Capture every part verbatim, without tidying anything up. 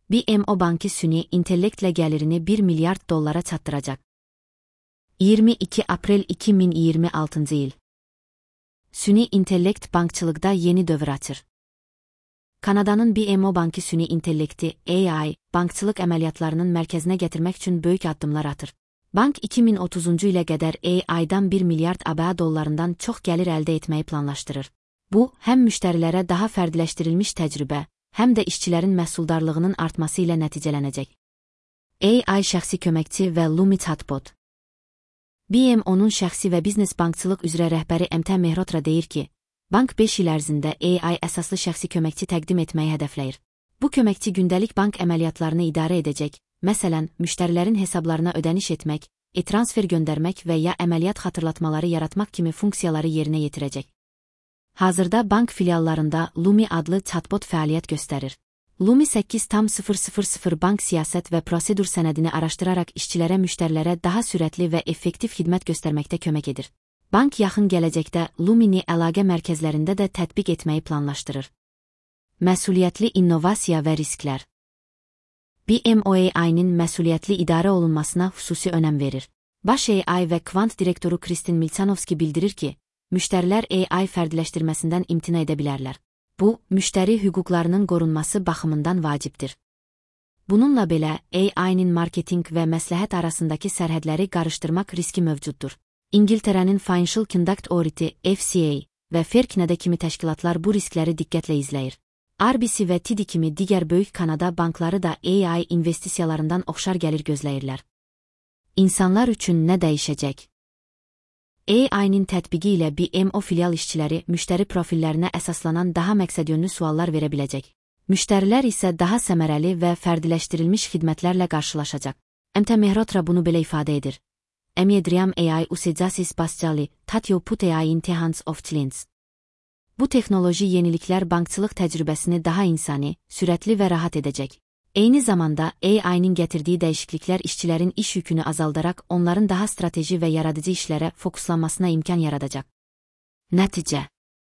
B M O Bankı süni intellektlə gəlirini bir milyard dollara çatdıracaq. iyirmi iki aprel iki min iyirmi altıncı il. Süni intellekt bankçılıqda yeni dövr açır. Kanadanın B M O Bankı süni intellekti A I bankçılıq əməliyyatlarının mərkəzinə gətirmək üçün böyük addımlar atır. Bank iki min otuzuncu ilə qədər A I-dan bir milyard ABŞ dollarından çox gəlir əldə etməyi planlaşdırır. Bu, həm müştərilərə daha fərdiləşdirilmiş təcrübə, həm də işçilərin məhsuldarlığının artması ilə nəticələnəcək. A I şəxsi köməkçi və Lumi chatbot. B M O-nun şəxsi və biznes bankçılıq üzrə rəhbəri Əmtə Mehrotra deyir ki, bank beş il ərzində A I əsaslı şəxsi köməkçi təqdim etməyi hədəfləyir. Bu köməkçi gündəlik bank əməliyyatlarını idarə edəcək, məsələn, müştərilərin hesablarına ödəniş etmək, e-transfer göndərmək və ya əməliyyat xatırlatmaları yaratmaq kimi funksiyaları yerinə yetirəcək. Hazırda bank filiallarında Lumi adlı chatbot fəaliyyət göstərir. Lumi səkkiz nöqtə bank siyasət və prosedur sənədini araşdıraraq işçilərə, müştərilərə daha sürətli və effektiv xidmət göstərməkdə kömək edir. Bank yaxın gələcəkdə Lumini əlaqə mərkəzlərində də tətbiq etməyi planlaşdırır. Məsuliyyətli innovasiya və risklər. B M O A I-nin məsuliyyətli idarə olunmasına xüsusi önəm verir. Baş A I və Kvant direktoru Kristin Milçanovski bildirir ki, müştərilər A I fərdiləşdirməsindən imtina edə bilərlər. Bu, müştəri hüquqlarının qorunması baxımından vacibdir. Bununla belə, A I-nin marketinq və məsləhət arasındakı sərhədləri qarışdırmaq riski mövcuddur. İngiltərənin Financial Conduct Authority F C A və FERCNED kimi təşkilatlar bu riskləri diqqətlə izləyir. R B C və T D kimi digər böyük Kanada bankları da A I investisiyalarından oxşar gəlir gözləyirlər. İnsanlar üçün nə dəyişəcək? A I-nin tətbiqi ilə B M O filial işçiləri müştəri profillərinə əsaslanan daha məqsədyönlü suallar verə biləcək. Müştərilər isə daha səmərəli və fərdiləşdirilmiş xidmətlərlə qarşılaşacaq. Əmtə Mehrotra bunu belə ifadə edir. Əmiedriam A I usecasis bascali, tatyo put A I in the hands of clients. Bu texnoloji yeniliklər bankçılıq təcrübəsini daha insani, sürətli və rahat edəcək. Eyni zamanda A I-nin gətirdiyi dəyişikliklər işçilərin iş yükünü azaldaraq onların daha strateji və yaradıcı işlərə fokuslanmasına imkan yaradacaq. Nəticə.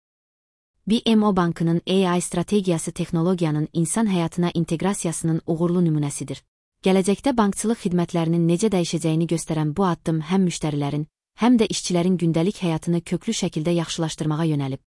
B M O Bankının A I strategiyası texnologiyanın insan həyatına inteqrasiyasının uğurlu nümunəsidir. Gələcəkdə bankçılıq xidmətlərinin necə dəyişəcəyini göstərən bu addım həm müştərilərin, həm də işçilərin gündəlik həyatını köklü şəkildə yaxşılaşdırmağa yönəlib.